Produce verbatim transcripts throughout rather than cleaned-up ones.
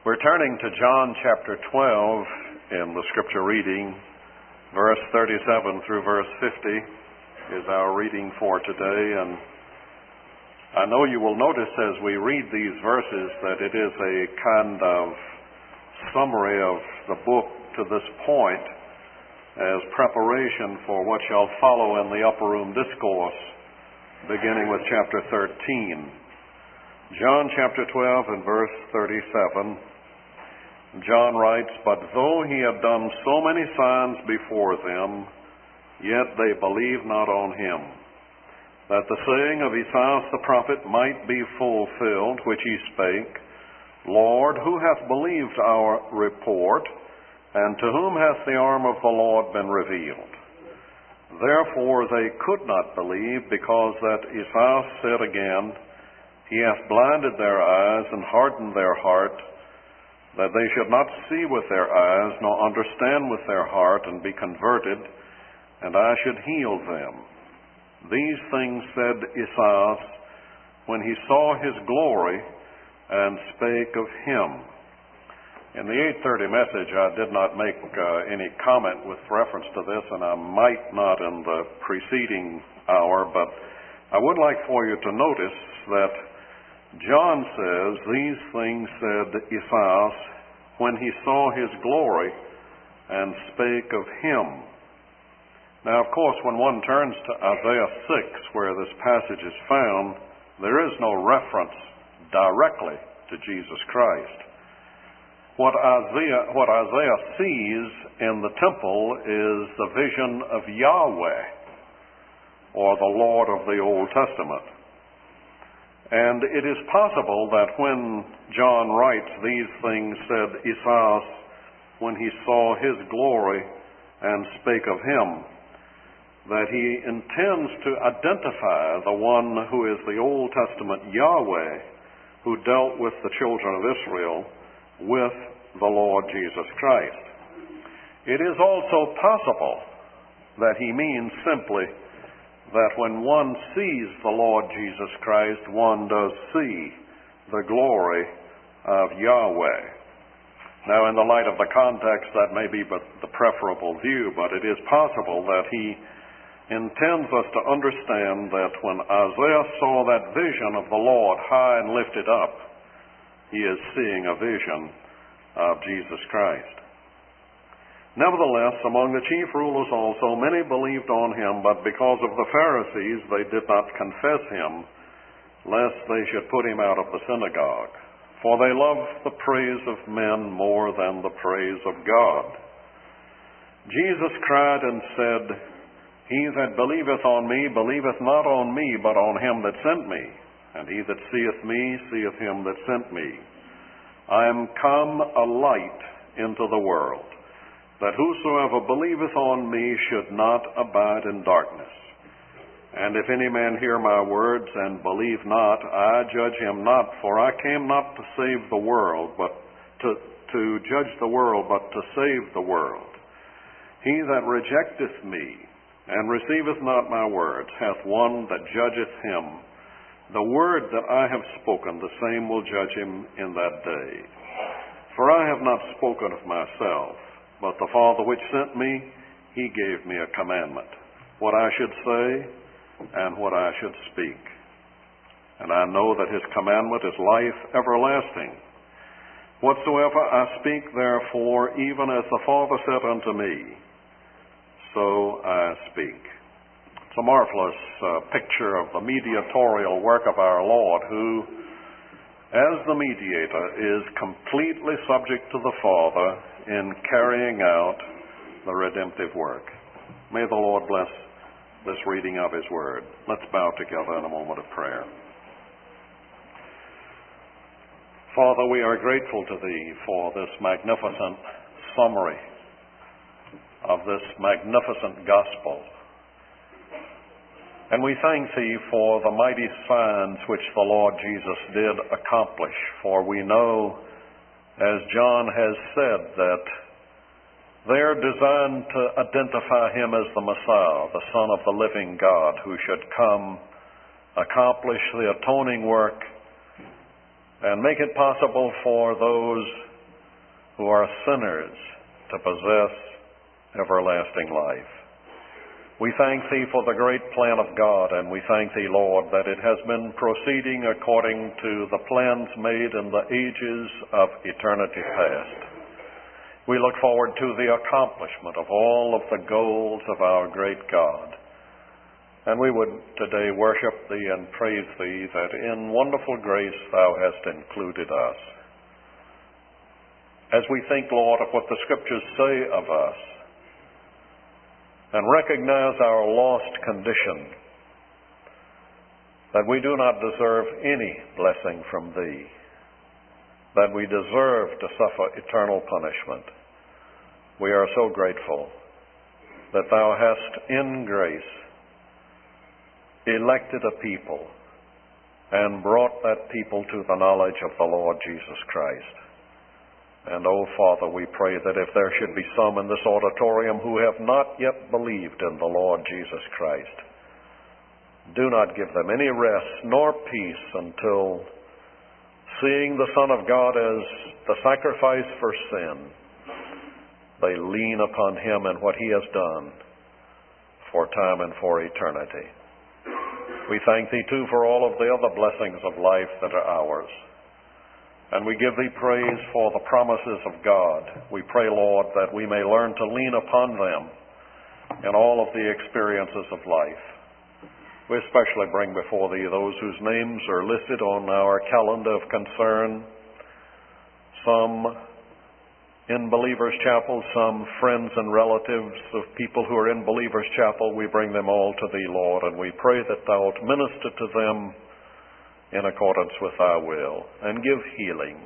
We're turning to John chapter twelve in the scripture reading. Verse thirty-seven through verse fifty is our reading for today. And I know you will notice as we read these verses that it is a kind of summary of the book to this point as preparation for what shall follow in the upper room discourse, beginning with chapter thirteen. John chapter twelve and verse thirty-seven. John writes, "But though he had done so many signs before them, yet they believed not on him, that the saying of Esaias the prophet might be fulfilled, which he spake, Lord, who hath believed our report, and to whom hath the arm of the Lord been revealed? Therefore they could not believe, because that Esaias said again, He hath blinded their eyes and hardened their heart, that they should not see with their eyes, nor understand with their heart, and be converted, and I should heal them. These things said Esaias when he saw his glory, and spake of him." In the eight thirty message, I did not make uh, any comment with reference to this, and I might not in the preceding hour, but I would like for you to notice that John says, "These things said Esaias when he saw his glory, and spake of him." Now, of course, when one turns to Isaiah six, where this passage is found, there is no reference directly to Jesus Christ. What Isaiah, what Isaiah sees in the temple is the vision of Yahweh, or the Lord of the Old Testament. And it is possible that when John writes, "These things said Esaias when he saw his glory and spake of him," that he intends to identify the one who is the Old Testament Yahweh, who dealt with the children of Israel, with the Lord Jesus Christ. It is also possible that he means simply that when one sees the Lord Jesus Christ, one does see the glory of Yahweh. Now, in the light of the context, that may be but the preferable view, but it is possible that he intends us to understand that when Isaiah saw that vision of the Lord high and lifted up, he is seeing a vision of Jesus Christ. "Nevertheless, among the chief rulers also many believed on him, but because of the Pharisees they did not confess him, lest they should put him out of the synagogue. For they love the praise of men more than the praise of God. Jesus cried and said, He that believeth on me believeth not on me, but on him that sent me. And he that seeth me seeth him that sent me. I am come a light into the world, that whosoever believeth on me should not abide in darkness. And if any man hear my words and believe not, I judge him not, for I came not to save the world, but to, to judge the world, but to save the world. He that rejecteth me and receiveth not my words hath one that judgeth him. The word that I have spoken, the same will judge him in that day. For I have not spoken of myself, but the Father which sent me, he gave me a commandment, what I should say and what I should speak. And I know that his commandment is life everlasting. Whatsoever I speak, therefore, even as the Father said unto me, so I speak." It's a marvelous uh, picture of the mediatorial work of our Lord, who, as the mediator, is completely subject to the Father in carrying out the redemptive work. May the Lord bless this reading of his word. Let's bow together in a moment of prayer. Father, we are grateful to thee for this magnificent summary of this magnificent gospel. And we thank thee for the mighty signs which the Lord Jesus did accomplish. For we know, as John has said, that they're designed to identify him as the Messiah, the Son of the living God, who should come, accomplish the atoning work, and make it possible for those who are sinners to possess everlasting life. We thank Thee for the great plan of God, and we thank Thee, Lord, that it has been proceeding according to the plans made in the ages of eternity past. We look forward to the accomplishment of all of the goals of our great God. And we would today worship Thee and praise Thee that in wonderful grace Thou hast included us. As we think, Lord, of what the Scriptures say of us, and recognize our lost condition, that we do not deserve any blessing from Thee, that we deserve to suffer eternal punishment. We are so grateful that Thou hast, in grace, elected a people and brought that people to the knowledge of the Lord Jesus Christ. And, oh, Father, we pray that if there should be some in this auditorium who have not yet believed in the Lord Jesus Christ, do not give them any rest nor peace until, seeing the Son of God as the sacrifice for sin, they lean upon Him and what He has done for time and for eternity. We thank Thee, too, for all of the other blessings of life that are ours. And we give Thee praise for the promises of God. We pray, Lord, that we may learn to lean upon them in all of the experiences of life. We especially bring before Thee those whose names are listed on our calendar of concern, some in Believers' Chapel, some friends and relatives of people who are in Believers' Chapel. We bring them all to Thee, Lord, and we pray that Thou wilt minister to them in accordance with Thy will, and give healing.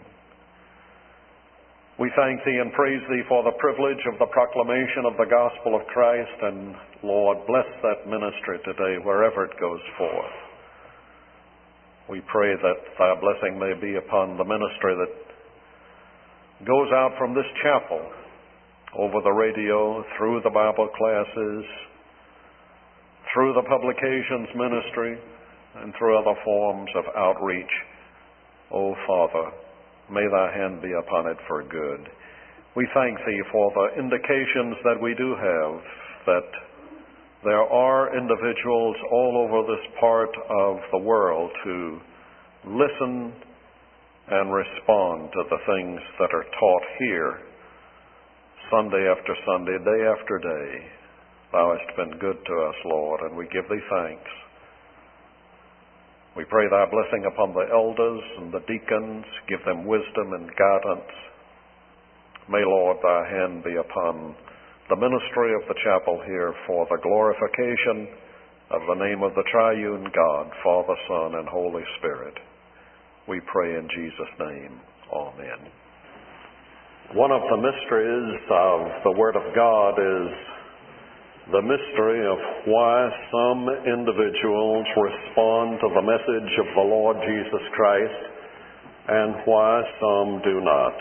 We thank Thee and praise Thee for the privilege of the proclamation of the gospel of Christ, and Lord, bless that ministry today wherever it goes forth. We pray that Thy blessing may be upon the ministry that goes out from this chapel, over the radio, through the Bible classes, through the publications ministry, and through other forms of outreach. O Father, may Thy hand be upon it for good. We thank Thee for the indications that we do have that there are individuals all over this part of the world who listen and respond to the things that are taught here Sunday after Sunday, day after day. Thou hast been good to us, Lord, and we give Thee thanks. We pray Thy blessing upon the elders and the deacons. Give them wisdom and guidance. May, Lord, Thy hand be upon the ministry of the chapel here for the glorification of the name of the triune God, Father, Son, and Holy Spirit. We pray in Jesus' name. Amen. One of the mysteries of the Word of God is the mystery of why some individuals respond to the message of the Lord Jesus Christ and why some do not.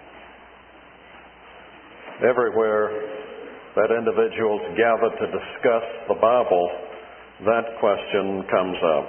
Everywhere that individuals gather to discuss the Bible, that question comes up.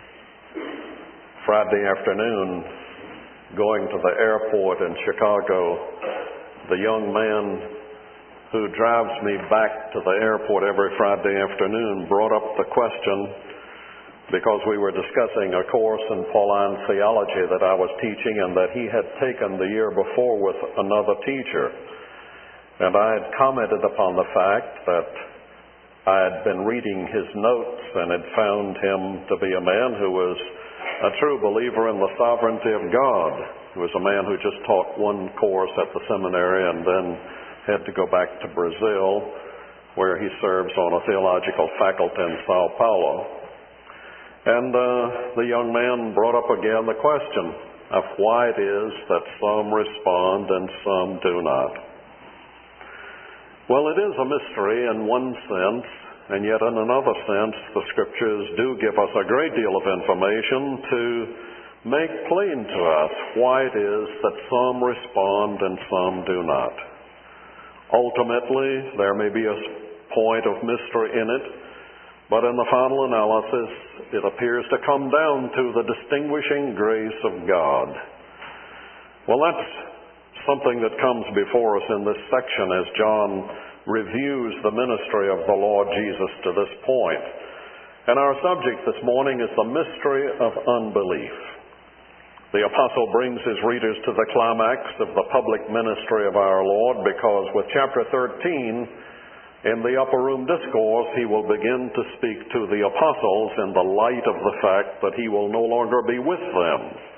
Friday afternoon, going to the airport in Chicago, the young man who drives me back to the airport every Friday afternoon brought up the question because we were discussing a course in Pauline theology that I was teaching and that he had taken the year before with another teacher. And I had commented upon the fact that I had been reading his notes and had found him to be a man who was a true believer in the sovereignty of God. He was a man who just taught one course at the seminary and then had to go back to Brazil, where he serves on a theological faculty in Sao Paulo. And uh, the young man brought up again the question of why it is that some respond and some do not. Well, it is a mystery in one sense, and yet in another sense, the Scriptures do give us a great deal of information to make plain to us why it is that some respond and some do not. Ultimately, there may be a point of mystery in it, but in the final analysis, it appears to come down to the distinguishing grace of God. Well, that's something that comes before us in this section as John reviews the ministry of the Lord Jesus to this point. And our subject this morning is the mystery of unbelief. The apostle brings his readers to the climax of the public ministry of our Lord, because with chapter thirteen, in the upper room discourse, he will begin to speak to the apostles in the light of the fact that he will no longer be with them.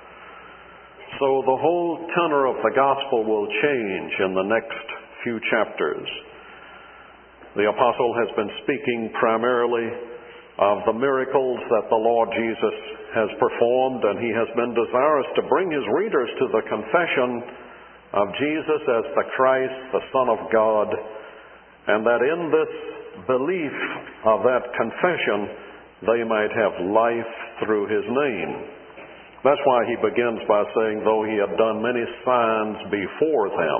So the whole tenor of the gospel will change in the next few chapters. The apostle has been speaking primarily of the miracles that the Lord Jesus has performed, and he has been desirous to bring his readers to the confession of Jesus as the Christ, the Son of God, and that in this belief of that confession they might have life through his name. That's why he begins by saying, though he had done many signs before them.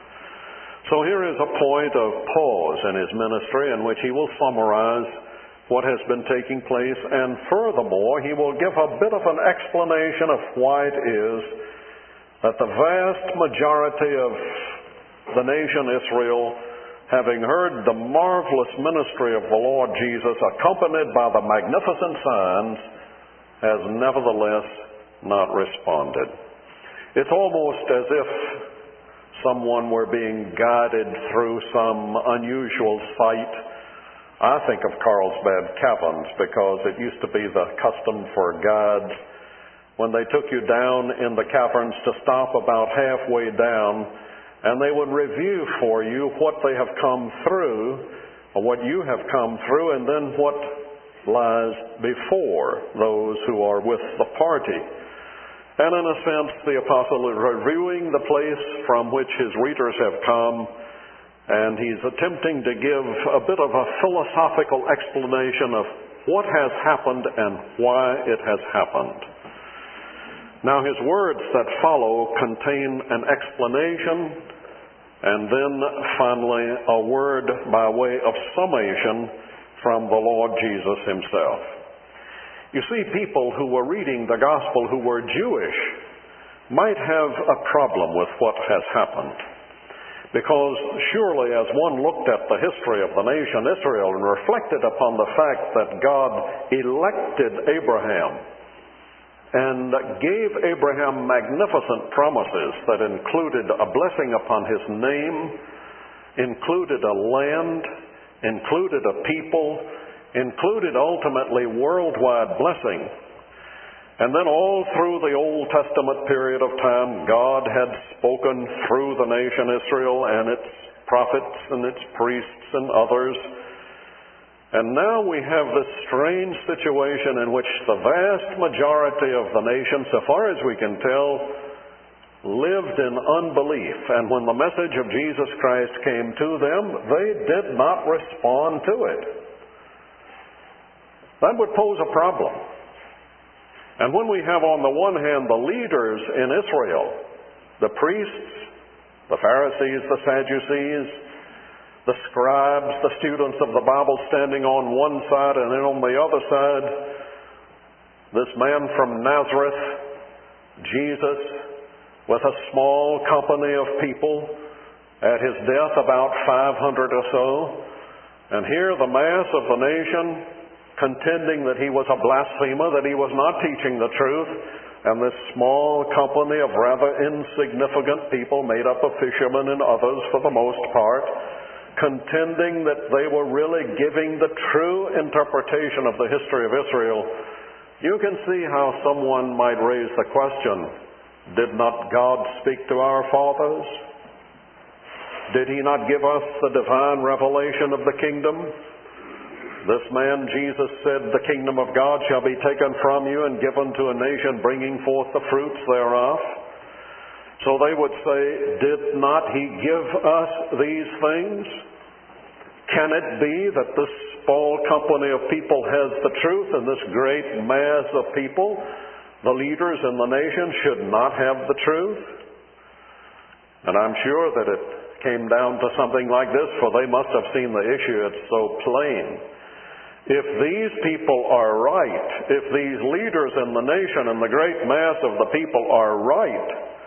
So here is a point of pause in his ministry in which he will summarize what has been taking place, and furthermore, he will give a bit of an explanation of why it is that the vast majority of the nation Israel, having heard the marvelous ministry of the Lord Jesus accompanied by the magnificent signs, has nevertheless not responded. It's almost as if someone were being guided through some unusual sight. I think of Carlsbad Caverns because it used to be the custom for guides, when they took you down in the caverns, to stop about halfway down, and they would review for you what they have come through, or what you have come through, and then what lies before those who are with the party. And in a sense, the apostle is reviewing the place from which his readers have come, and he's attempting to give a bit of a philosophical explanation of what has happened and why it has happened. Now, his words that follow contain an explanation and then finally a word by way of summation from the Lord Jesus himself. You see, people who were reading the gospel who were Jewish might have a problem with what has happened. Because surely as one looked at the history of the nation Israel and reflected upon the fact that God elected Abraham and gave Abraham magnificent promises that included a blessing upon his name, included a land, included a people, included ultimately worldwide blessing. And then all through the Old Testament period of time, God had spoken through the nation Israel and its prophets and its priests and others. And now we have this strange situation in which the vast majority of the nation, so far as we can tell, lived in unbelief. And when the message of Jesus Christ came to them, they did not respond to it. That would pose a problem. And when we have on the one hand the leaders in Israel, the priests, the Pharisees, the Sadducees, the scribes, the students of the Bible standing on one side, and then on the other side, this man from Nazareth, Jesus, with a small company of people, at his death about five hundred or so. And here the mass of the nation contending that he was a blasphemer, that he was not teaching the truth, and this small company of rather insignificant people made up of fishermen and others for the most part, contending that they were really giving the true interpretation of the history of Israel. You can see how someone might raise the question, did not God speak to our fathers? Did he not give us the divine revelation of the kingdom? This man, Jesus, said, the kingdom of God shall be taken from you and given to a nation bringing forth the fruits thereof. So they would say, did not he give us these things? Can it be that this small company of people has the truth, and this great mass of people, the leaders in the nation, should not have the truth? And I'm sure that it came down to something like this, for they must have seen the issue. It's so plain. If these people are right, if these leaders in the nation and the great mass of the people are right,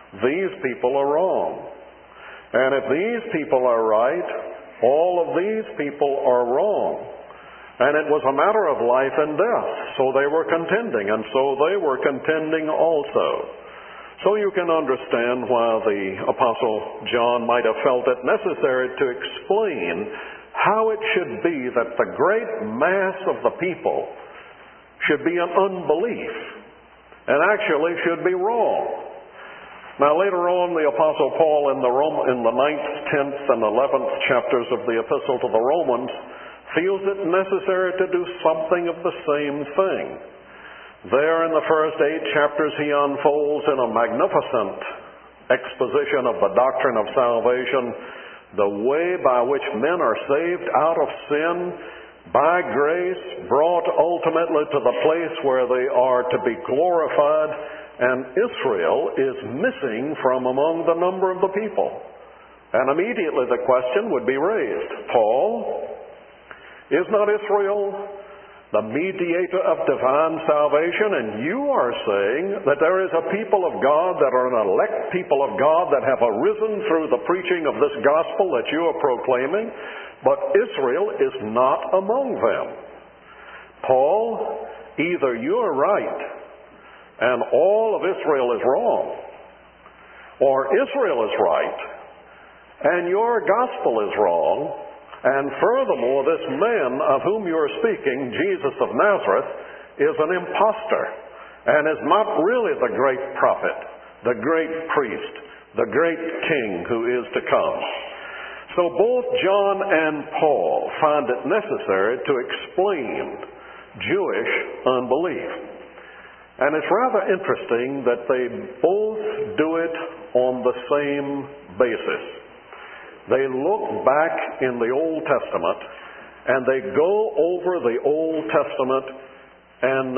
these people are wrong. And if these people are right, all of these people are wrong. And it was a matter of life and death. So they were contending, and so they were contending also. So you can understand why the Apostle John might have felt it necessary to explain how it should be that the great mass of the people should be in unbelief and actually should be wrong. Now later on, the Apostle Paul in the, Rome, in the ninth, tenth, and eleventh chapters of the Epistle to the Romans feels it necessary to do something of the same thing. There in the first eight chapters, he unfolds in a magnificent exposition of the doctrine of salvation, the way by which men are saved out of sin, by grace, brought ultimately to the place where they are to be glorified, and Israel is missing from among the number of the people. And immediately the question would be raised, Paul, is not Israel the mediator of divine salvation? And you are saying that there is a people of God that are an elect people of God that have arisen through the preaching of this gospel that you are proclaiming, but Israel is not among them. Paul, either you are right and all of Israel is wrong, or Israel is right and your gospel is wrong. And furthermore, this man of whom you are speaking, Jesus of Nazareth, is an impostor and is not really the great prophet, the great priest, the great king who is to come. So both John and Paul find it necessary to explain Jewish unbelief. And it's rather interesting that they both do it on the same basis. They look back in the Old Testament and they go over the Old Testament and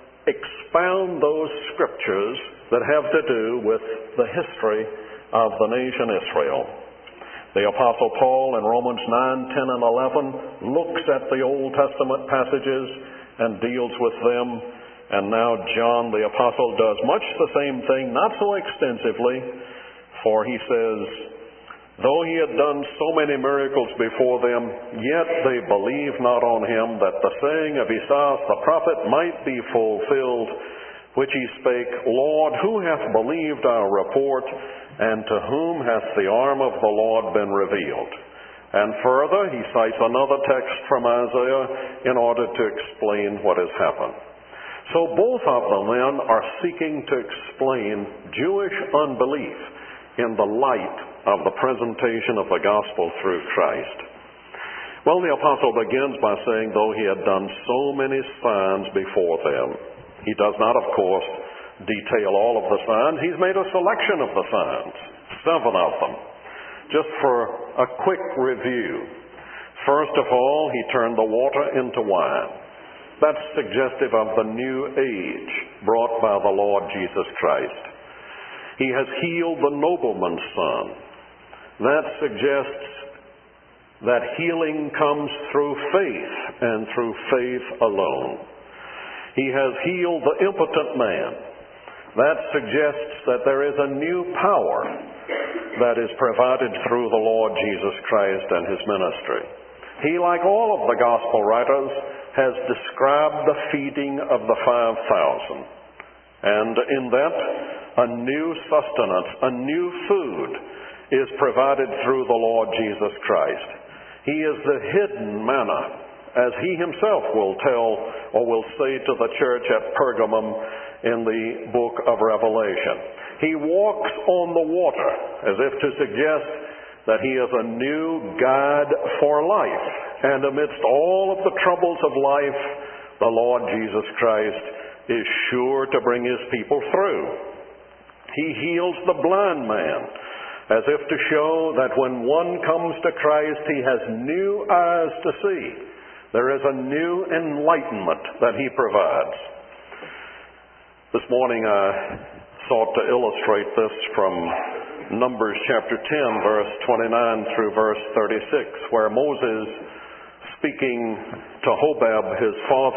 expound those scriptures that have to do with the history of the nation Israel. The Apostle Paul in Romans nine, ten, and eleven looks at the Old Testament passages and deals with them. And now John the Apostle does much the same thing, not so extensively, for he says, though he had done so many miracles before them, yet they believed not on him, that the saying of Esaias the prophet might be fulfilled, which he spake, Lord, who hath believed our report, and to whom hath the arm of the Lord been revealed? And further, he cites another text from Isaiah in order to explain what has happened. So both of them then are seeking to explain Jewish unbelief in the light of the presentation of the gospel through Christ. Well, the apostle begins by saying, though he had done so many signs before them. He does not, of course, detail all of the signs. He's made a selection of the signs, seven of them. Just for a quick review. First of all, he turned the water into wine. That's suggestive of the new age brought by the Lord Jesus Christ. He has healed the nobleman's son. That suggests that healing comes through faith and through faith alone. He has healed the impotent man. That suggests that there is a new power that is provided through the Lord Jesus Christ and his ministry. He, like all of the gospel writers, has described the feeding of the five thousand. And in that, a new sustenance, a new food is provided through the Lord Jesus Christ. He is the hidden manna, as he himself will tell or will say to the church at Pergamum in the book of Revelation. He walks on the water, as if to suggest that he is a new guide for life. And amidst all of the troubles of life, the Lord Jesus Christ is sure to bring his people through. He heals the blind man, as if to show that when one comes to Christ, he has new eyes to see. There is a new enlightenment that he provides. This morning I sought to illustrate this from Numbers chapter ten, verse twenty-nine through verse thirty-six, where Moses, speaking to Hobab, his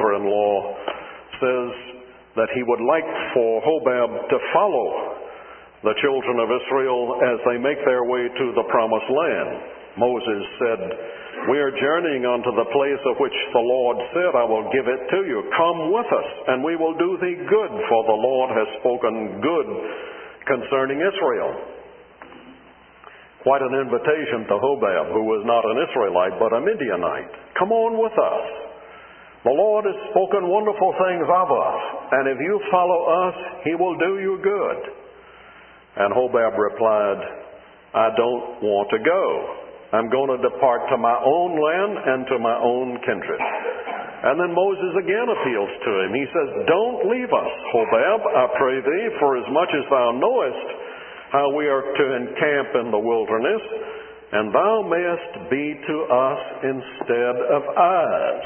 father-in-law, says that he would like for Hobab to follow the children of Israel as they make their way to the promised land. Moses said, "We are journeying unto the place of which the Lord said, I will give it to you. Come with us, and we will do thee good, for the Lord has spoken good concerning Israel." Quite an invitation to Hobab, who was not an Israelite, but a Midianite. Come on with us. The Lord has spoken wonderful things of us, and if you follow us, He will do you good. And Hobab replied, "I don't want to go. I'm going to depart to my own land and to my own kindred." And then Moses again appeals to him. He says, "Don't leave us, Hobab, I pray thee, for as much as thou knowest how we are to encamp in the wilderness, and thou mayest be to us instead of eyes."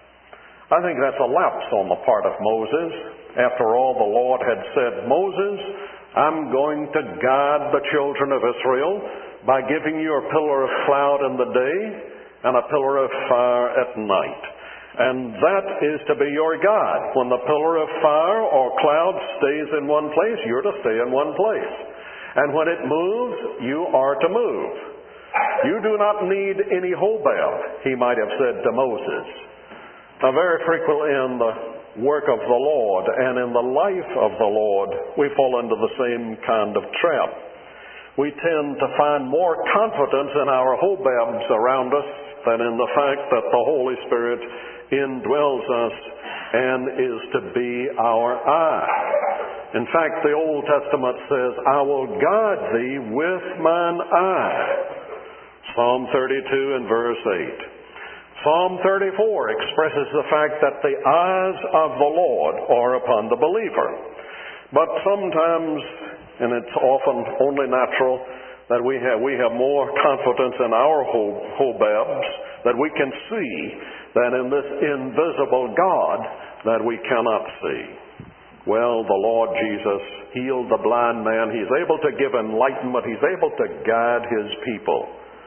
I think that's a lapse on the part of Moses. After all, the Lord had said, "Moses, I'm going to guide the children of Israel by giving you a pillar of cloud in the day and a pillar of fire at night. And that is to be your guide. When the pillar of fire or cloud stays in one place, you're to stay in one place. And when it moves, you are to move. You do not need any Hobab," he might have said to Moses. Now, very frequently in the work of the Lord and in the life of the Lord, we fall into the same kind of trap. We tend to find more confidence in our Hobabs around us than in the fact that the Holy Spirit indwells us and is to be our eye. In fact, the Old Testament says, "I will guide thee with mine eye." Psalm thirty-two and verse eight. Psalm thirty-four expresses the fact that the eyes of the Lord are upon the believer. But sometimes, and it's often only natural, that we have we have more confidence in our Hobabs that we can see than in this invisible God that we cannot see. Well, the Lord Jesus healed the blind man. He's able to give enlightenment. He's able to guide His people.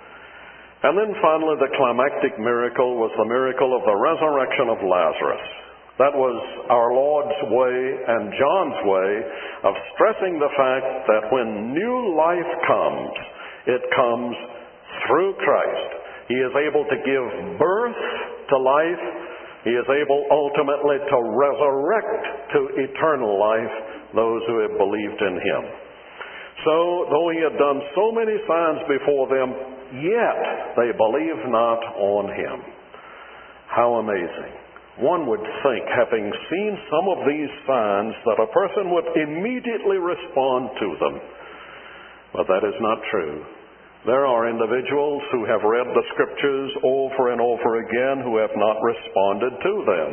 And then finally, the climactic miracle was the miracle of the resurrection of Lazarus. That was our Lord's way and John's way of stressing the fact that when new life comes, it comes through Christ. He is able to give birth to life. He is able ultimately to resurrect to eternal life those who have believed in Him. So, though He had done so many signs before them, yet they believed not on Him. How amazing. One would think, having seen some of these signs, that a person would immediately respond to them. But that is not true. There are individuals who have read the Scriptures over and over again who have not responded to them.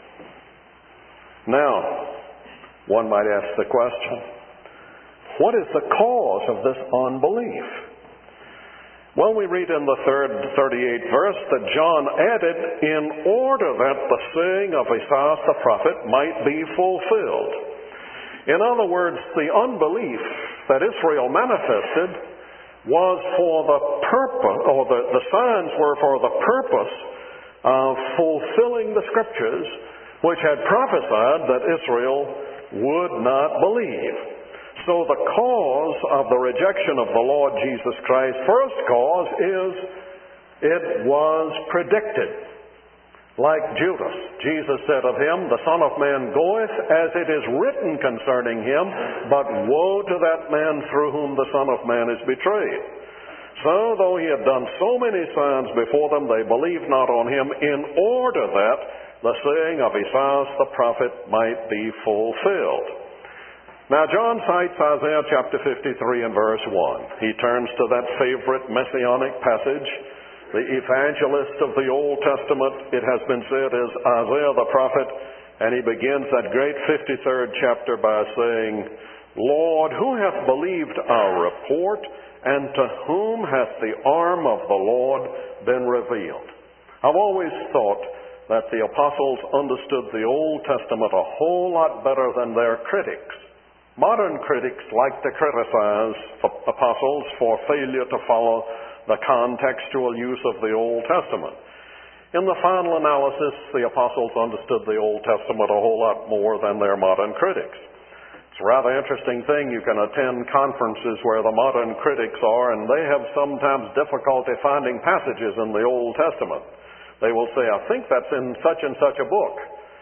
Now, one might ask the question, what is the cause of this unbelief? Well, we read in the third, thirty-eighth verse that John added, "in order that the saying of Esaias the prophet might be fulfilled." In other words, the unbelief that Israel manifested was for the purpose, or the, the signs were for the purpose of fulfilling the Scriptures, which had prophesied that Israel would not believe. So the cause of the rejection of the Lord Jesus Christ, first cause is it was predicted. Like Judas, Jesus said of Him, "The Son of Man goeth as it is written concerning Him, but woe to that man through whom the Son of Man is betrayed." So, though He had done so many signs before them, they believed not on Him, in order that the saying of Esaias the prophet might be fulfilled. Now, John cites Isaiah chapter fifty-three and verse one. He turns to that favorite messianic passage, the evangelist of the Old Testament, it has been said, is Isaiah the prophet, and he begins that great fifty-third chapter by saying, "Lord, who hath believed our report, and to whom hath the arm of the Lord been revealed?" I've always thought that the apostles understood the Old Testament a whole lot better than their critics. Modern critics like to criticize the apostles for failure to follow the contextual use of the Old Testament. In the final analysis, the apostles understood the Old Testament a whole lot more than their modern critics. It's It's a rather interesting thing. You can attend conferences where the modern critics are, and they have sometimes difficulty finding passages in the Old Testament. They will say, I think that's in such and such a book.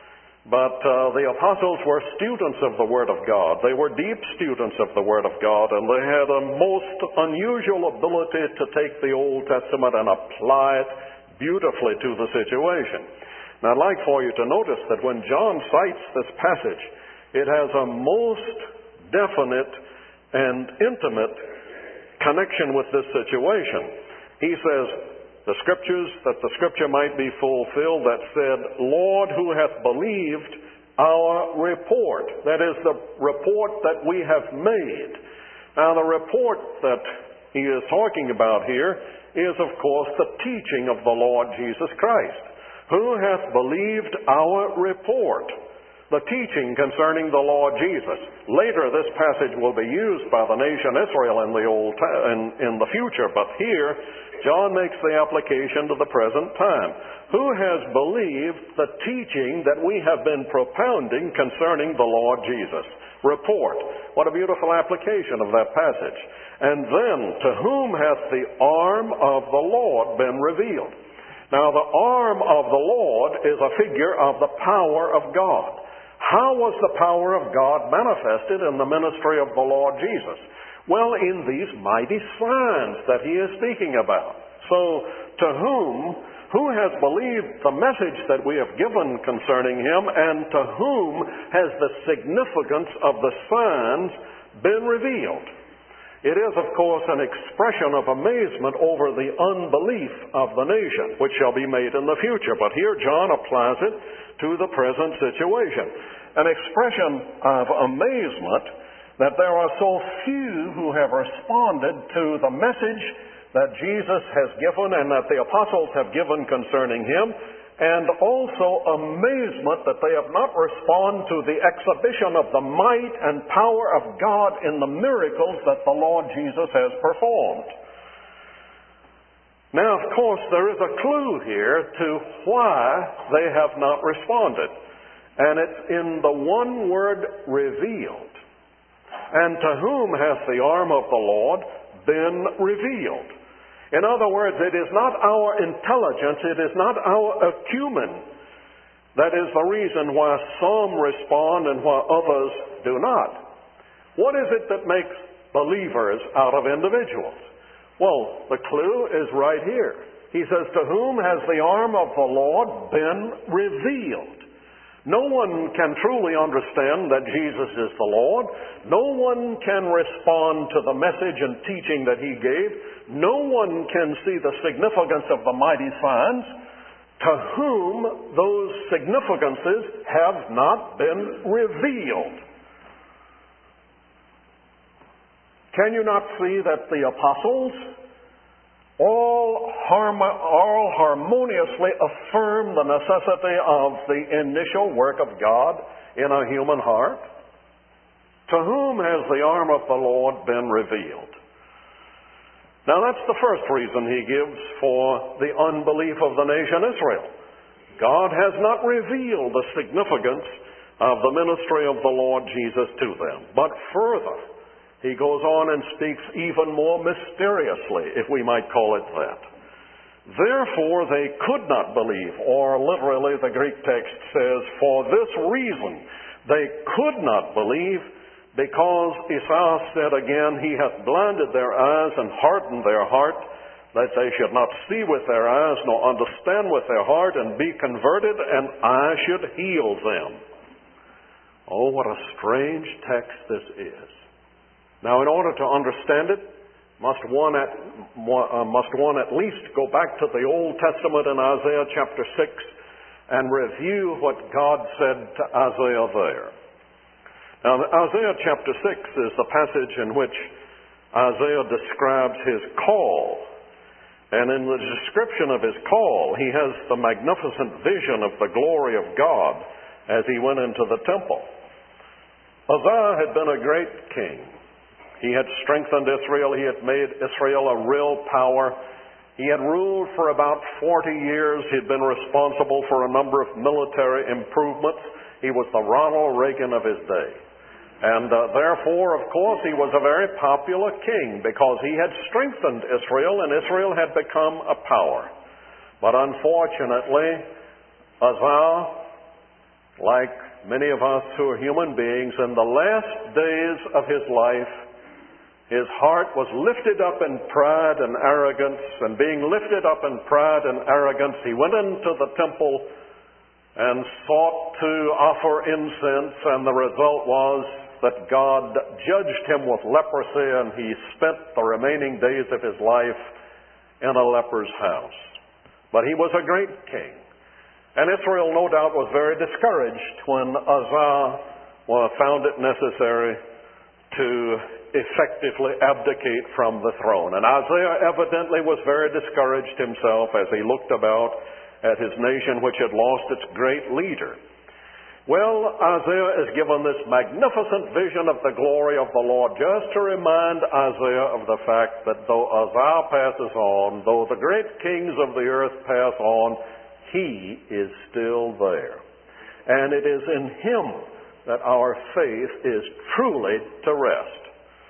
But uh, the apostles were students of the Word of God. They were deep students of the Word of God, and they had a most unusual ability to take the Old Testament and apply it beautifully to the situation. Now, I'd like for you to notice that when John cites this passage, it has a most definite and intimate connection with this situation. He says, the Scriptures, that the Scripture might be fulfilled that said, Lord, who hath believed our report. That is the report that we have made. Now, the report that he is talking about here is, of course, the teaching of the Lord Jesus Christ. Who hath believed our report? The teaching concerning the Lord Jesus. Later, this passage will be used by the nation Israel in the old in, in the future, but here John makes the application to the present time. Who has believed the teaching that we have been propounding concerning the Lord Jesus? Report. What a beautiful application of that passage. And then, to whom hath the arm of the Lord been revealed? Now, the arm of the Lord is a figure of the power of God. How was the power of God manifested in the ministry of the Lord Jesus? Well, in these mighty signs that he is speaking about. So, to whom, who has believed the message that we have given concerning him, and to whom has the significance of the signs been revealed? It is, of course, an expression of amazement over the unbelief of the nation, which shall be made in the future. But here John applies it to the present situation. An expression of amazement that there are so few who have responded to the message that Jesus has given and that the apostles have given concerning him, and also amazement that they have not responded to the exhibition of the might and power of God in the miracles that the Lord Jesus has performed. Now, of course, there is a clue here to why they have not responded. And it's in the one word, revealed. And to whom hath the arm of the Lord been revealed? In other words, it is not our intelligence, it is not our acumen that is the reason why some respond and why others do not. What is it that makes believers out of individuals? Well, the clue is right here. He says, to whom has the arm of the Lord been revealed? No one can truly understand that Jesus is the Lord. No one can respond to the message and teaching that he gave. No one can see the significance of the mighty signs to whom those significances have not been revealed. Can you not see that the apostles all, harm, all harmoniously affirm the necessity of the initial work of God in a human heart? To whom has the arm of the Lord been revealed? Now, that's the first reason he gives for the unbelief of the nation Israel. God has not revealed the significance of the ministry of the Lord Jesus to them. But further, he goes on and speaks even more mysteriously, if we might call it that. Therefore they could not believe, or literally the Greek text says, for this reason they could not believe, because Esau said again, he hath blinded their eyes and hardened their heart, that they should not see with their eyes, nor understand with their heart, and be converted, and I should heal them. Oh, what a strange text this is. Now, in order to understand it, must one at, uh, must one at least go back to the Old Testament in Isaiah chapter six and review what God said to Isaiah there. Now, Isaiah chapter six is the passage in which Isaiah describes his call. And in the description of his call, he has the magnificent vision of the glory of God as he went into the temple. Uzziah had been a great king. He had strengthened Israel. He had made Israel a real power. He had ruled for about forty years. He had been responsible for a number of military improvements. He was the Ronald Reagan of his day. And uh, therefore, of course, he was a very popular king because he had strengthened Israel and Israel had become a power. But unfortunately, Uzzah, like many of us who are human beings, in the last days of his life, his heart was lifted up in pride and arrogance, and being lifted up in pride and arrogance, he went into the temple and sought to offer incense, and the result was that God judged him with leprosy, and he spent the remaining days of his life in a leper's house. But he was a great king. And Israel, no doubt, was very discouraged when Uzzah well, found it necessary to effectively abdicate from the throne. And Isaiah evidently was very discouraged himself as he looked about at his nation, which had lost its great leader. Well, Isaiah is given this magnificent vision of the glory of the Lord just to remind Isaiah of the fact that though Uzzah passes on, though the great kings of the earth pass on, he is still there. And it is in him that our faith is truly to rest.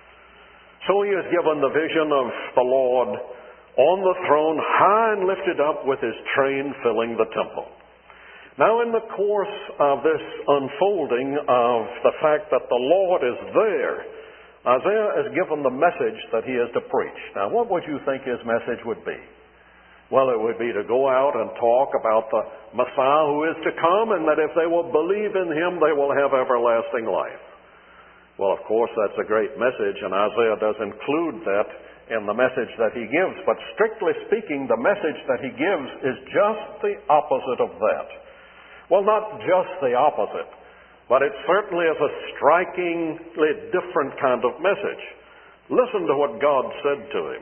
So he is given the vision of the Lord on the throne, high and lifted up, with his train filling the temple. Now, in the course of this unfolding of the fact that the Lord is there, Isaiah is given the message that he is to preach. Now, what would you think his message would be? Well, it would be to go out and talk about the Messiah who is to come, and that if they will believe in him, they will have everlasting life. Well, of course, that's a great message, and Isaiah does include that in the message that he gives. But strictly speaking, the message that he gives is just the opposite of that. Well, not just the opposite, but it certainly is a strikingly different kind of message. Listen to what God said to him.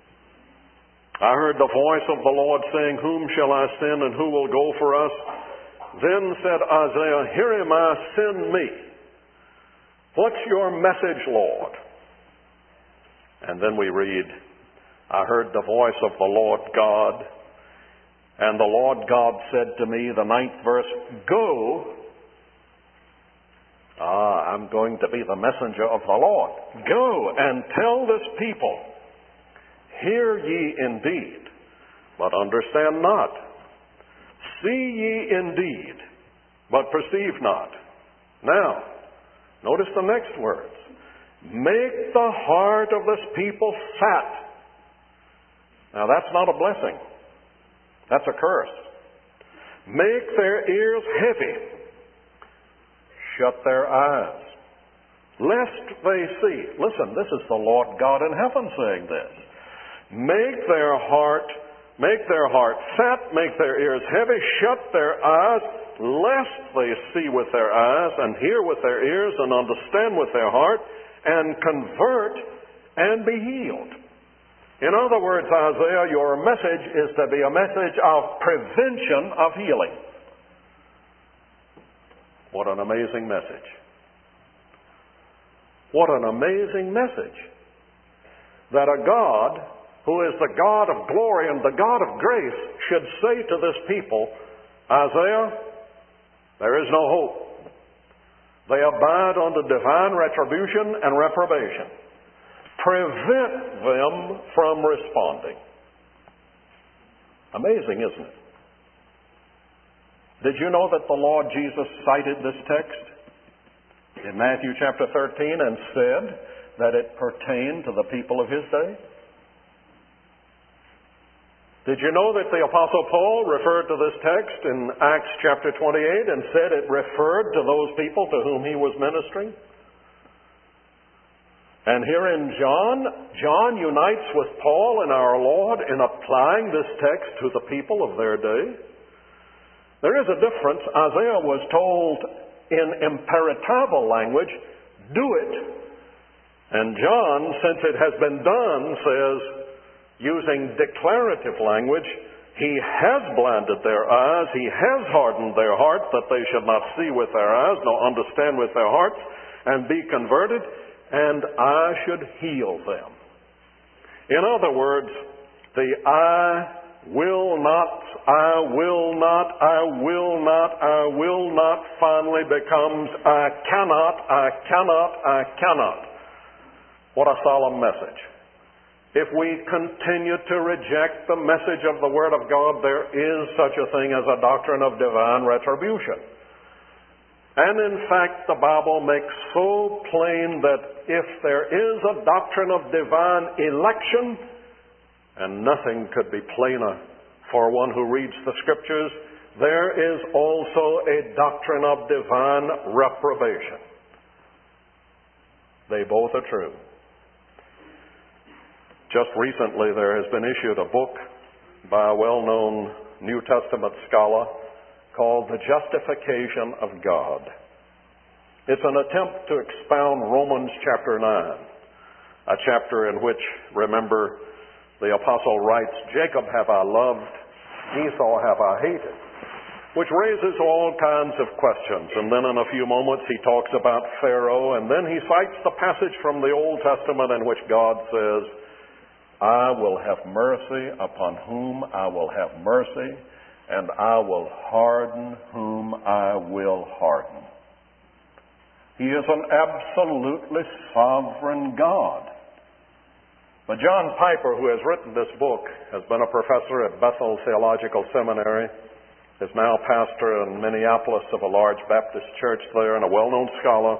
I heard the voice of the Lord saying, "Whom shall I send, and who will go for us?" Then said Isaiah, "Here am I, send me." What's your message, Lord? And then we read, I heard the voice of the Lord God, and the Lord God said to me, the ninth verse, "Go." Ah, I'm going to be the messenger of the Lord. "Go and tell this people, hear ye indeed, but understand not. See ye indeed, but perceive not." Now, notice the next words. Make the heart of this people fat. Now, that's not a blessing. That's a curse. Make their ears heavy. Shut their eyes, lest they see. Listen, this is the Lord God in heaven saying this. Make their heart, make their heart fat, make their ears heavy, shut their eyes, lest they see with their eyes, and hear with their ears, and understand with their heart, and convert and be healed. In other words, Isaiah, your message is to be a message of prevention of healing. What an amazing message. What an amazing message. That a God who is the God of glory and the God of grace should say to this people, Isaiah, there is no hope. They abide under divine retribution and reprobation. Prevent them from responding. Amazing, isn't it? Did you know that the Lord Jesus cited this text in Matthew chapter thirteen and said that it pertained to the people of his day? Did you know that the Apostle Paul referred to this text in Acts chapter twenty-eight and said it referred to those people to whom he was ministering? And here in John, John unites with Paul and our Lord in applying this text to the people of their day. There is a difference. Isaiah was told in imperatival language, do it. And John, since it has been done, says, using declarative language, he has blinded their eyes, he has hardened their hearts, that they should not see with their eyes, nor understand with their hearts, and be converted, and I should heal them. In other words, the eye will not, I will not, I will not, I will not finally becomes I cannot, I cannot, I cannot. What a solemn message. If we continue to reject the message of the Word of God, there is such a thing as a doctrine of divine retribution. And in fact, the Bible makes so plain that if there is a doctrine of divine election, and nothing could be plainer for one who reads the Scriptures, there is also a doctrine of divine reprobation. They both are true. Just recently there has been issued a book by a well-known New Testament scholar called The Justification of God. It's an attempt to expound Romans chapter nine, a chapter in which, remember, the apostle writes, Jacob have I loved, Esau have I hated, which raises all kinds of questions. And then in a few moments he talks about Pharaoh, and then he cites the passage from the Old Testament in which God says, I will have mercy upon whom I will have mercy, and I will harden whom I will harden. He is an absolutely sovereign God. But John Piper, who has written this book, has been a professor at Bethel Theological Seminary, is now pastor in Minneapolis of a large Baptist church there, and a well-known scholar.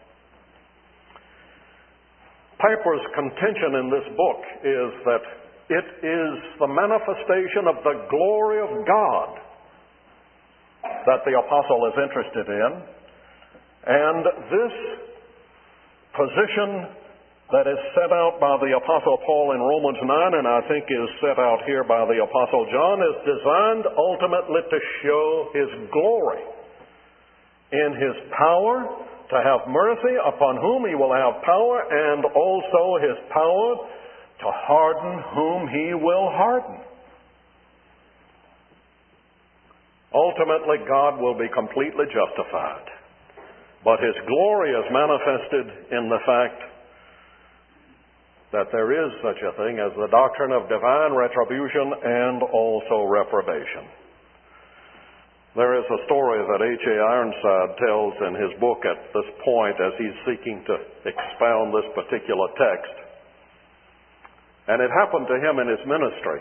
Piper's contention in this book is that it is the manifestation of the glory of God that the apostle is interested in. And this position that is set out by the apostle Paul in Romans nine, and I think is set out here by the apostle John, is designed ultimately to show his glory in his power to have mercy upon whom he will have power, and also his power to harden whom he will harden. Ultimately, God will be completely justified. But his glory is manifested in the fact that there is such a thing as the doctrine of divine retribution and also reprobation. There is a story that H A Ironside tells in his book at this point as he's seeking to expound this particular text. And it happened to him in his ministry.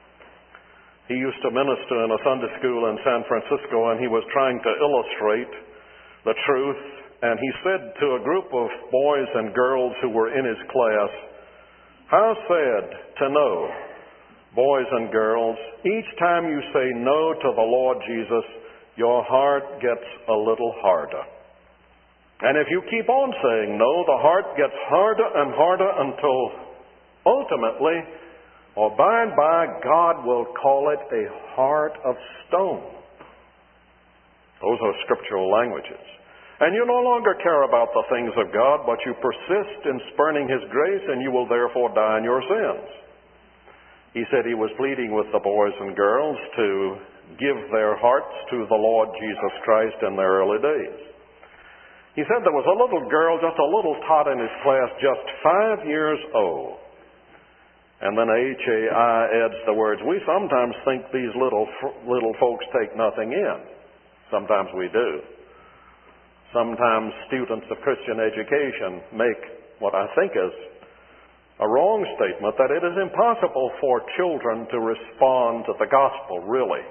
He used to minister in a Sunday school in San Francisco, and he was trying to illustrate the truth. And he said to a group of boys and girls who were in his class, how sad to know, boys and girls, each time you say no to the Lord Jesus, your heart gets a little harder. And if you keep on saying no, the heart gets harder and harder until ultimately, or by and by, God will call it a heart of stone. Those are scriptural languages. And you no longer care about the things of God, but you persist in spurning His grace, and you will therefore die in your sins. He said he was pleading with the boys and girls to give their hearts to the Lord Jesus Christ in their early days. He said there was a little girl, just a little tot in his class, just five years old. And then H A I adds the words, we sometimes think these little little folks take nothing in. Sometimes we do. Sometimes students of Christian education make what I think is a wrong statement, that it is impossible for children to respond to the gospel, really.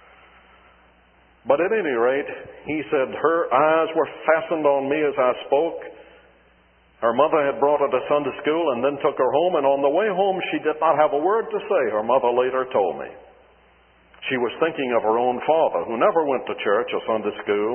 But at any rate, he said her eyes were fastened on me as I spoke. Her mother had brought her to Sunday school and then took her home, and on the way home she did not have a word to say, her mother later told me. She was thinking of her own father, who never went to church or Sunday school.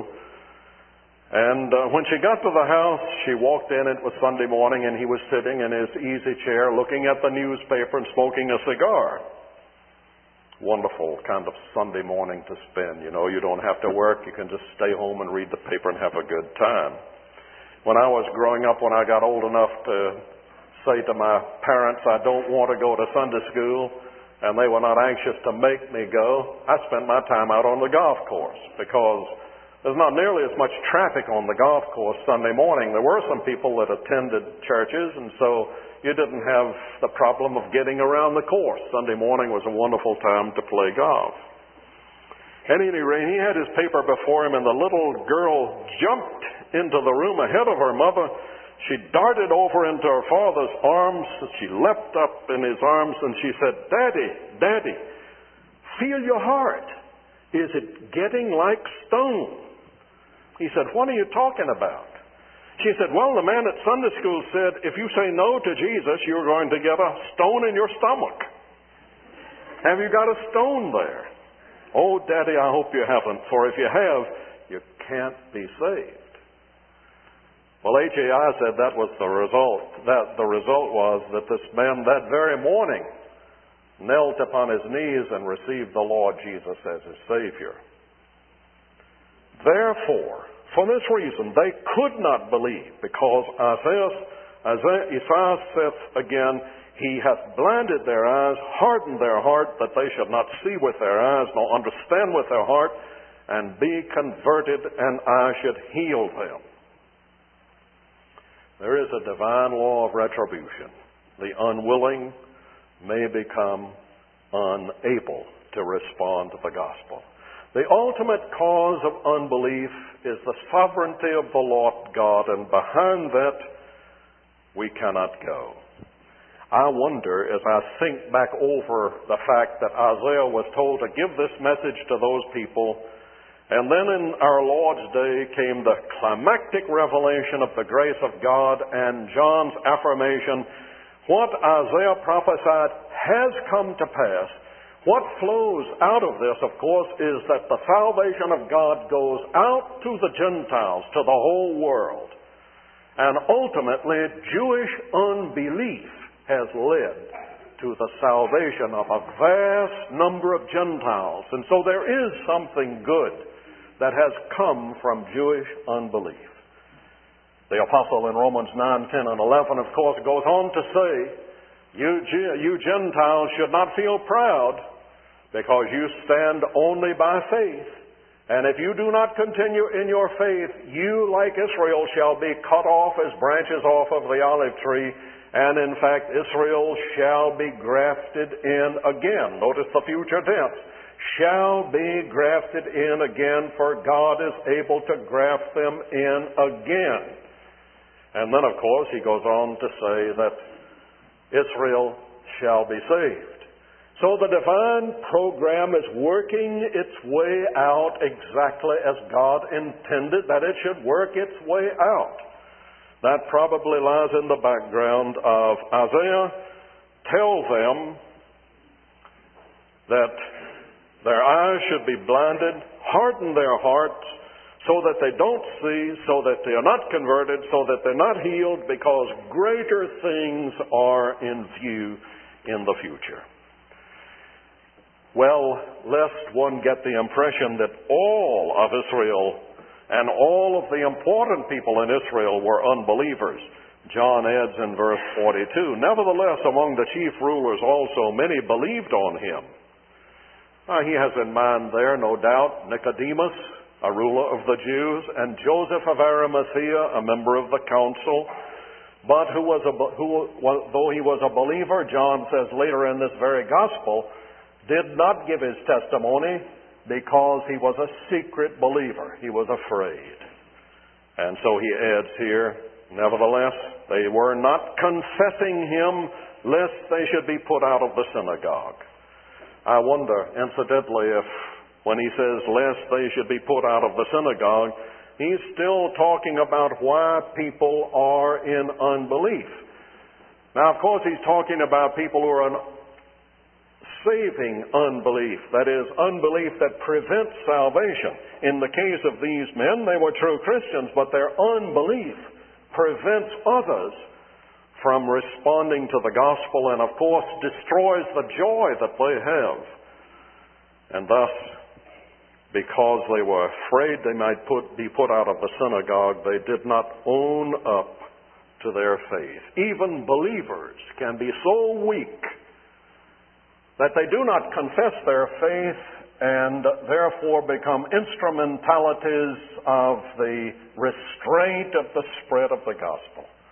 And uh, when she got to the house, she walked in. It was Sunday morning, and he was sitting in his easy chair looking at the newspaper and smoking a cigar. Wonderful kind of Sunday morning to spend. You know, you don't have to work. You can just stay home and read the paper and have a good time. When I was growing up, when I got old enough to say to my parents, I don't want to go to Sunday school, and they were not anxious to make me go, I spent my time out on the golf course, because there's not nearly as much traffic on the golf course Sunday morning. There were some people that attended churches, and so you didn't have the problem of getting around the course. Sunday morning was a wonderful time to play golf. At any rate, he had his paper before him, and the little girl jumped into the room ahead of her mother. She darted over into her father's arms. She leapt up in his arms, and she said, "Daddy, Daddy, feel your heart. Is it getting like stone?" He said, "What are you talking about?" She said, "Well, the man at Sunday school said, if you say no to Jesus, you're going to get a stone in your stomach. Have you got a stone there?" "Oh, Daddy, I hope you haven't, for if you have, you can't be saved." Well, H A I said that was the result. That the result was that this man that very morning knelt upon his knees and received the Lord Jesus as his Savior. Therefore, for this reason, they could not believe, because Isaiah, Isaiah, Isaiah saith again, "He hath blinded their eyes, hardened their heart, that they should not see with their eyes, nor understand with their heart, and be converted, and I should heal them." There is a divine law of retribution. The unwilling may become unable to respond to the gospel. The ultimate cause of unbelief is the sovereignty of the Lord God, and behind that we cannot go. I wonder, as I think back over the fact that Isaiah was told to give this message to those people, and then in our Lord's day came the climactic revelation of the grace of God and John's affirmation, what Isaiah prophesied has come to pass. What flows out of this, of course, is that the salvation of God goes out to the Gentiles, to the whole world. And ultimately, Jewish unbelief has led to the salvation of a vast number of Gentiles. And so there is something good that has come from Jewish unbelief. The apostle in Romans nine, ten, and eleven, of course, goes on to say, you, you Gentiles should not feel proud, because you stand only by faith. And if you do not continue in your faith, you, like Israel, shall be cut off as branches off of the olive tree. And in fact, Israel shall be grafted in again. Notice the future tense. Shall be grafted in again, for God is able to graft them in again. And then, of course, he goes on to say that Israel shall be saved. So the divine program is working its way out exactly as God intended that it should work its way out. That probably lies in the background of Isaiah. Tell them that their eyes should be blinded, harden their hearts, so that they don't see, so that they are not converted, so that they're not healed, because greater things are in view in the future. Well, lest one get the impression that all of Israel and all of the important people in Israel were unbelievers, John adds in verse forty-two, "Nevertheless, among the chief rulers also many believed on him." Now, he has in mind there, no doubt, Nicodemus, a ruler of the Jews, and Joseph of Arimathea, a member of the council, but who was a, who, though he was a believer, John says later in this very gospel, did not give his testimony because he was a secret believer. He was afraid. And so he adds here, nevertheless, they were not confessing him, lest they should be put out of the synagogue. I wonder, incidentally, if when he says, lest they should be put out of the synagogue, he's still talking about why people are in unbelief. Now, of course, he's talking about people who are in saving unbelief, that is, unbelief that prevents salvation. In the case of these men, they were true Christians, but their unbelief prevents others from responding to the gospel and, of course, destroys the joy that they have. And thus, because they were afraid they might put, be put out of the synagogue, they did not own up to their faith. Even believers can be so weak that they do not confess their faith and therefore become instrumentalities of the restraint of the spread of the gospel.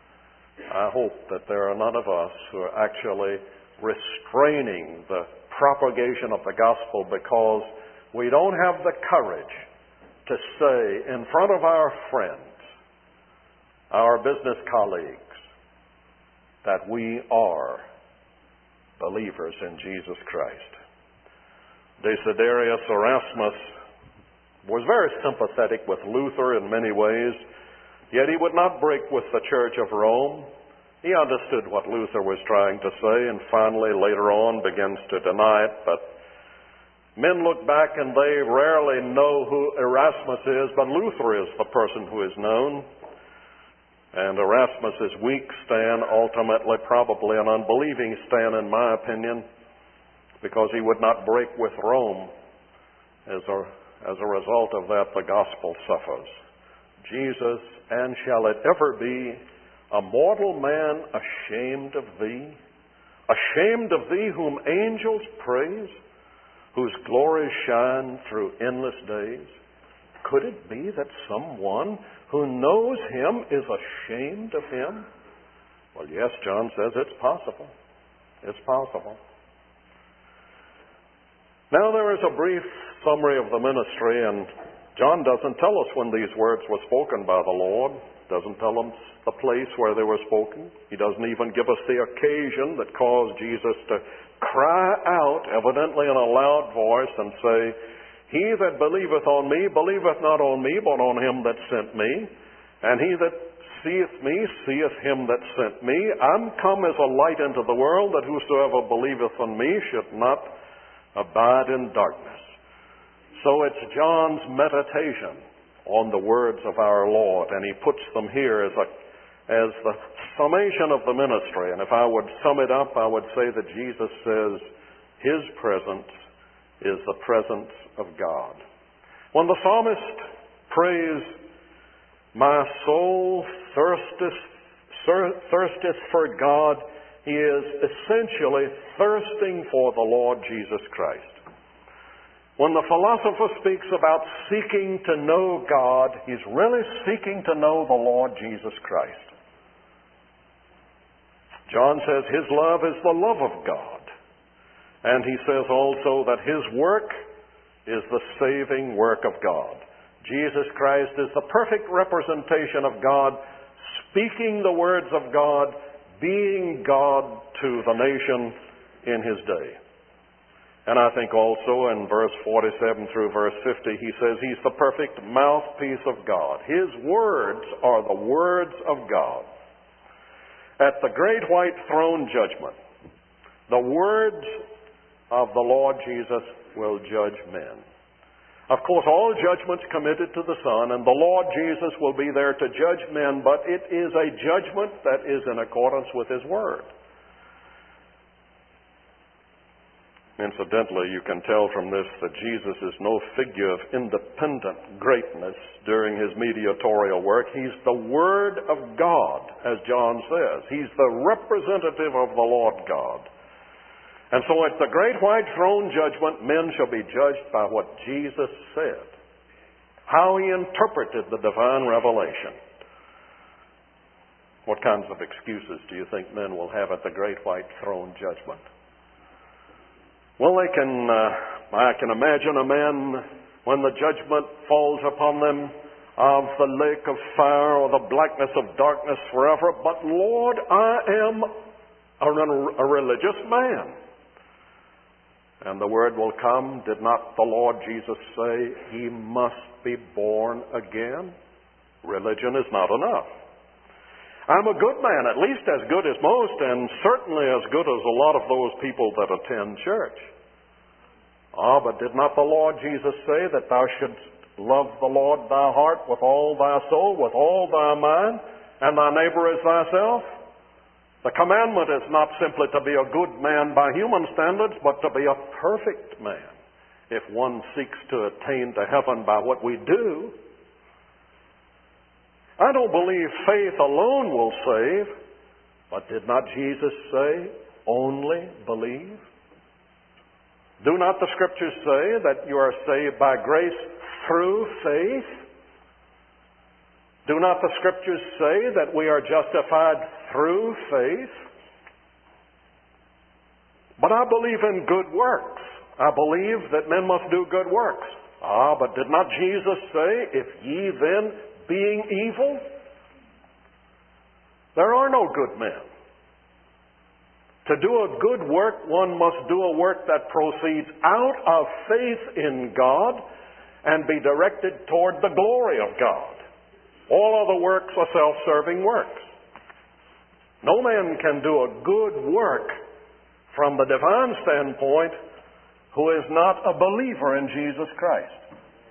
I hope that there are none of us who are actually restraining the propagation of the gospel because we don't have the courage to say in front of our friends, our business colleagues, that we are believers in Jesus Christ. Desiderius Erasmus was very sympathetic with Luther in many ways, yet he would not break with the Church of Rome. He understood what Luther was trying to say and finally later on begins to deny it. But men look back and they rarely know who Erasmus is, but Luther is the person who is known. And Erasmus's weak stand, ultimately probably an unbelieving stand in my opinion, because he would not break with Rome. As a, as a result of that, the gospel suffers. Jesus, and shall it ever be, a mortal man ashamed of thee? Ashamed of thee whom angels praise, whose glories shine through endless days? Could it be that someone who knows him is ashamed of him? Well, yes, John says it's possible. It's possible. Now there is a brief summary of the ministry, and John doesn't tell us when these words were spoken by the Lord. Doesn't tell us the place where they were spoken. He doesn't even give us the occasion that caused Jesus to cry out, evidently in a loud voice, and say, He that believeth on me, believeth not on me, but on him that sent me. And he that seeth me, seeth him that sent me. I'm come as a light into the world, that whosoever believeth on me should not abide in darkness. So it's John's meditation on the words of our Lord, and he puts them here as a as the summation of the ministry. And if I would sum it up, I would say that Jesus says his presence is the presence of God. When the psalmist prays, my soul thirsteth, thirsteth for God, he is essentially thirsting for the Lord Jesus Christ. When the philosopher speaks about seeking to know God, he's really seeking to know the Lord Jesus Christ. John says his love is the love of God. And he says also that his work is the saving work of God. Jesus Christ is the perfect representation of God, speaking the words of God, being God to the nation in his day. And I think also in verse forty-seven through verse fifty, he says he's the perfect mouthpiece of God. His words are the words of God. At the great white throne judgment, the words of the Lord Jesus will judge men. Of course, all judgments committed to the Son, and the Lord Jesus will be there to judge men, but it is a judgment that is in accordance with His Word. Incidentally, you can tell from this that Jesus is no figure of independent greatness during His mediatorial work. He's the Word of God, as John says. He's the representative of the Lord God. And so at the great white throne judgment, men shall be judged by what Jesus said, how He interpreted the divine revelation. What kinds of excuses do you think men will have at the great white throne judgment? Well, they can, uh, I can imagine a man, when the judgment falls upon them, of the lake of fire or the blackness of darkness forever. But Lord, I am a, a religious man. And the word will come, did not the Lord Jesus say, he must be born again? Religion is not enough. I'm a good man, at least as good as most, and certainly as good as a lot of those people that attend church. Ah, but did not the Lord Jesus say that thou shouldst love the Lord thy heart with all thy soul, with all thy mind, and thy neighbor as thyself? The commandment is not simply to be a good man by human standards, but to be a perfect man. If one seeks to attain to heaven by what we do, I don't believe faith alone will save, but did not Jesus say, only believe? Do not the Scriptures say that you are saved by grace through faith? Do not the Scriptures say that we are justified through faith. But I believe in good works. I believe that men must do good works. Ah, but did not Jesus say, if ye then, being evil? There are no good men. To do a good work, one must do a work that proceeds out of faith in God and be directed toward the glory of God. All other works are self-serving works. No man can do a good work from the divine standpoint who is not a believer in Jesus Christ.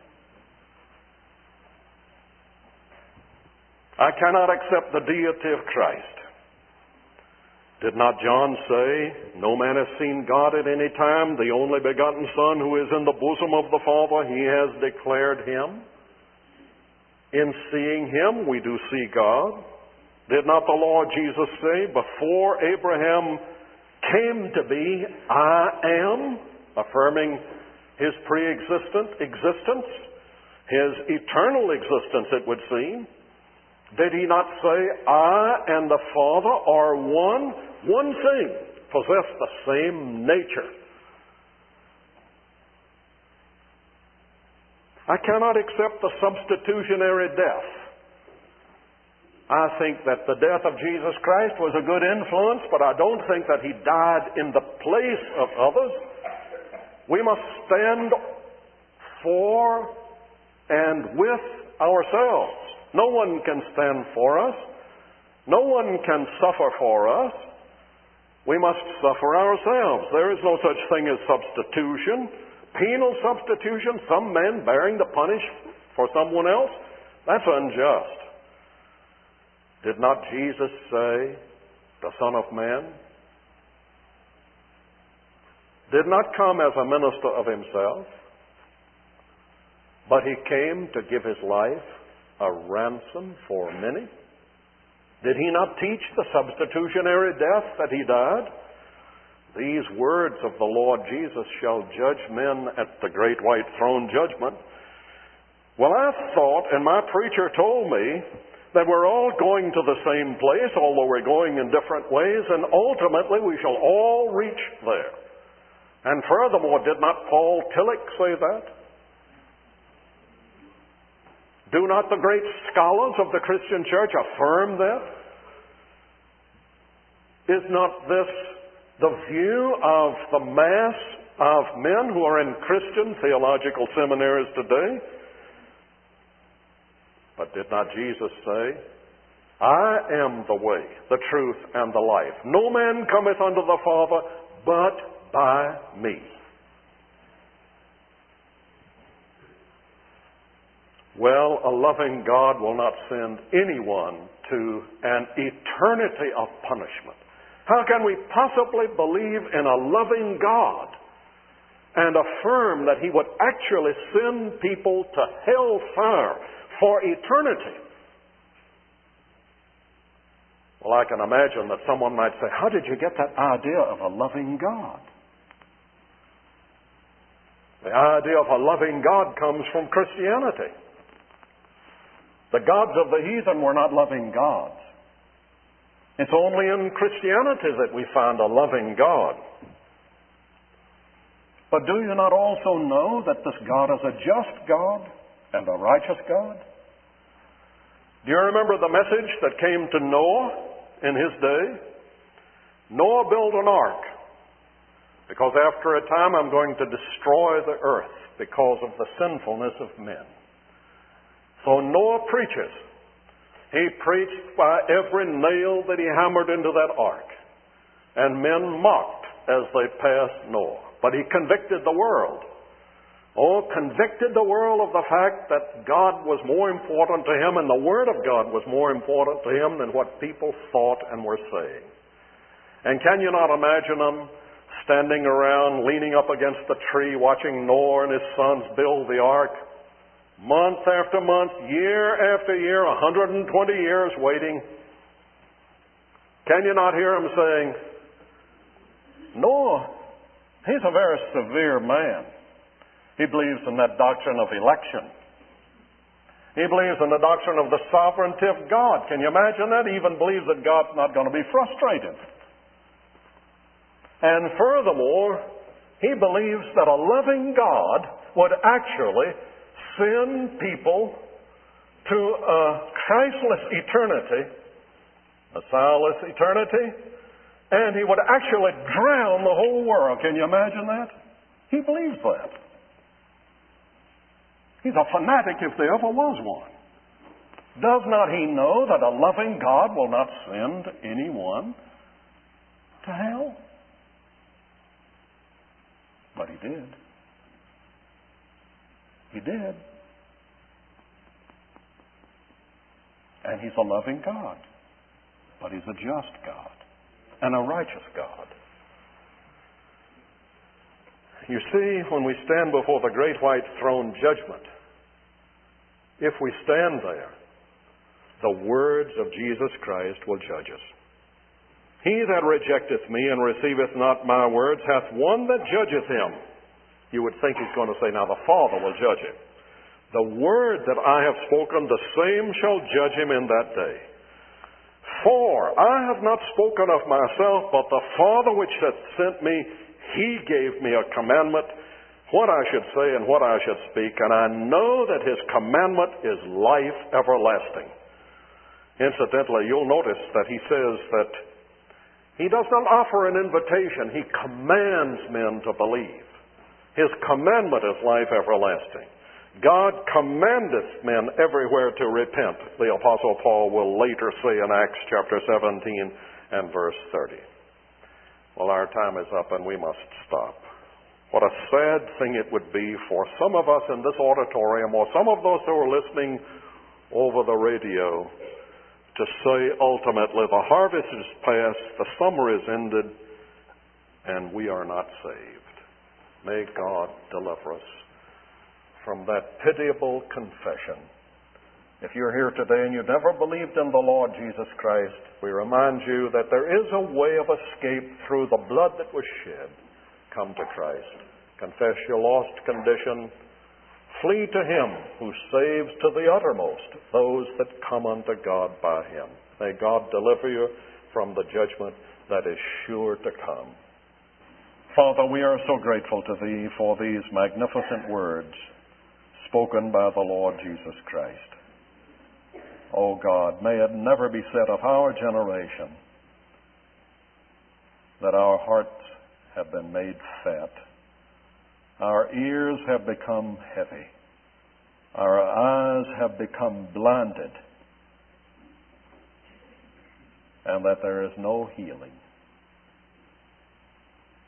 I cannot accept the deity of Christ. Did not John say, no man has seen God at any time, the only begotten Son who is in the bosom of the Father, he has declared him. In seeing him, we do see God. Did not the Lord Jesus say, before Abraham came to be, I am, affirming his pre-existent existence, his eternal existence, it would seem. Did he not say, I and the Father are one? One thing, possess the same nature. I cannot accept the substitutionary death. I think that the death of Jesus Christ was a good influence, but I don't think that he died in the place of others. We must stand for and with ourselves. No one can stand for us. No one can suffer for us. We must suffer ourselves. There is no such thing as substitution. Penal substitution, some man bearing the punishment for someone else, that's unjust. Did not Jesus say, the Son of Man did not come as a minister of himself, but he came to give his life a ransom for many? Did he not teach the substitutionary death that he died? These words of the Lord Jesus shall judge men at the great white throne judgment. Well, I thought, and my preacher told me, that we're all going to the same place, although we're going in different ways, and ultimately we shall all reach there. And furthermore, did not Paul Tillich say that? Do not the great scholars of the Christian church affirm that? Is not this the view of the mass of men who are in Christian theological seminaries today? But did not Jesus say, I am the way, the truth, and the life. No man cometh unto the Father but by me. Well, a loving God will not send anyone to an eternity of punishment. How can we possibly believe in a loving God and affirm that he would actually send people to hellfire for eternity? Well, I can imagine that someone might say, how did you get that idea of a loving God? The idea of a loving God comes from Christianity. The gods of the heathen were not loving gods. It's only in Christianity that we find a loving God. But do you not also know that this God is a just God and a righteous God? Do you remember the message that came to Noah in his day? Noah built an ark because after a time I'm going to destroy the earth because of the sinfulness of men. So Noah preaches. He preached by every nail that he hammered into that ark. And men mocked as they passed Noah. But he convicted the world. Oh, convicted the world of the fact that God was more important to him and the Word of God was more important to him than what people thought and were saying. And can you not imagine them standing around, leaning up against the tree, watching Noah and his sons build the ark? Month after month, year after year, one hundred twenty years waiting. Can you not hear him saying, Noah, he's a very severe man. He believes in that doctrine of election. He believes in the doctrine of the sovereignty of God. Can you imagine that? He even believes that God's not going to be frustrated. And furthermore, he believes that a loving God would actually send people to a Christless eternity, a soulless eternity, and he would actually drown the whole world. Can you imagine that? He believes that. He's a fanatic if there ever was one. Does not he know that a loving God will not send anyone to hell? But he did. He did. And he's a loving God. But he's a just God and a righteous God. You see, when we stand before the great white throne judgment, if we stand there, the words of Jesus Christ will judge us. He that rejecteth me and receiveth not my words hath one that judgeth him. You would think he's going to say, now the Father will judge him. The word that I have spoken, the same shall judge him in that day. For I have not spoken of myself, but the Father which hath sent me, he gave me a commandment, what I should say and what I should speak, and I know that his commandment is life everlasting. Incidentally, you'll notice that he says that he does not offer an invitation. He commands men to believe. His commandment is life everlasting. God commandeth men everywhere to repent, the Apostle Paul will later say in Acts chapter seventeen and verse thirty. Well, our time is up and we must stop. What a sad thing it would be for some of us in this auditorium or some of those who are listening over the radio to say ultimately the harvest is past, the summer is ended, and we are not saved. May God deliver us from that pitiable confession. If you're here today and you've never believed in the Lord Jesus Christ, we remind you that there is a way of escape through the blood that was shed. Come to Christ. Confess your lost condition. Flee to Him who saves to the uttermost those that come unto God by Him. May God deliver you from the judgment that is sure to come. Father, we are so grateful to Thee for these magnificent words spoken by the Lord Jesus Christ. Oh God, may it never be said of our generation that our hearts have been made fat, our ears have become heavy, our eyes have become blinded, and that there is no healing.